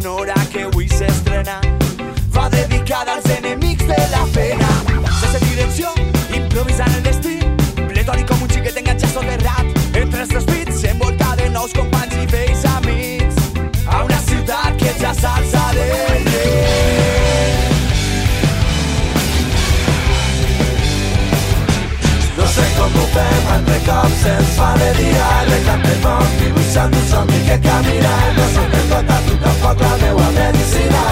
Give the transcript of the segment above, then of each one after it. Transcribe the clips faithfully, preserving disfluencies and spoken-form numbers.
sonora que avui s'estrena va dedicada als enemics de la pena. Sense direcció, improvisant el destí, pletòric com un xiquet enganxat soterrat entre els dos pits, envoltat de nous companys i vells amics, a una ciutat que ja s'alça de llei. No sé com ho fem, altre cop se'ns fa de dia, arreglant el món, dibuixant un somni que camina. No sé per tot a tu tampoc la meua medicina.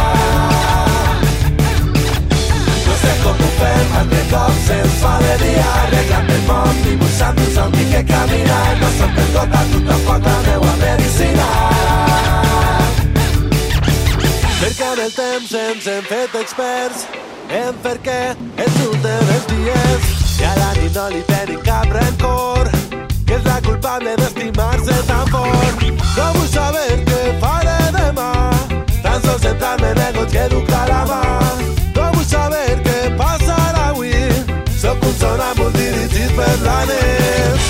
No sé com ho fem, altre cop se'ns fa de dia, arreglant el món, dibuixant un somni que camina. No sé per tot a tu tampoc la meua medicina. Perquè en el temps ens hem fet experts en per què ens junten els dies i a la nit no li tenim cap rencor, que és la culpable d'estimar-se tan fort. No vull saber què faré demà, tan sols entrar-me en el got que duc a la mà. No vull saber què passarà avui, sóc un sonàmbul dirigit per la nit.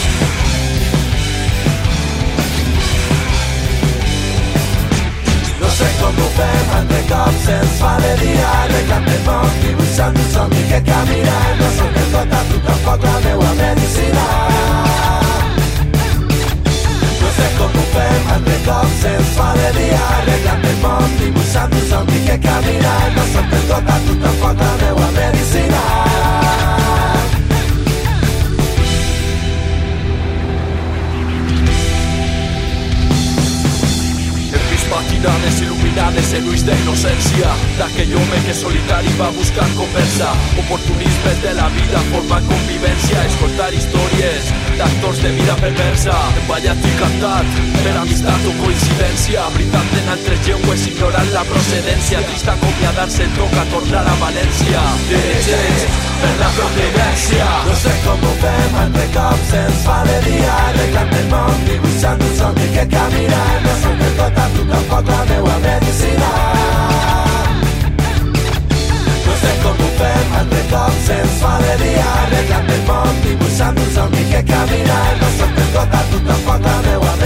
No sé com ho fem, altre cop se'ns fa de dia, arreglant el món, dibuixant un somni que camina. No sé per tot a tu tampoc la meua medicina. No sé com ho fem, altre cop se'ns fa de dia, arreglant el món, dibuixant un somni que camina. No sé per tot a tu tampoc la meua medicina. Matinades il·luminades en ulls d'innocència d'aquell home que solitari va buscar conversa, oportunismes de la vida formant convivència, escoltar històries d'actors de vida perversa, emballat i cantat per amistat o coincidència, brindat en altres llengües ignorant la procedència, trist acomiadar-se toca tornar a València, dirigents per la providència. No sé com ho fem, altre cop se'ns fa de dia, arreglant el món, dibuixant un somni que camina. No sé per tot a tu tampoc la meua medicina. No sé com ho fem, altre cop se'ns fa de dia, arreglant el món, dibuixant un somni que camina. No sé per tot a tu tampoc la meua medicina.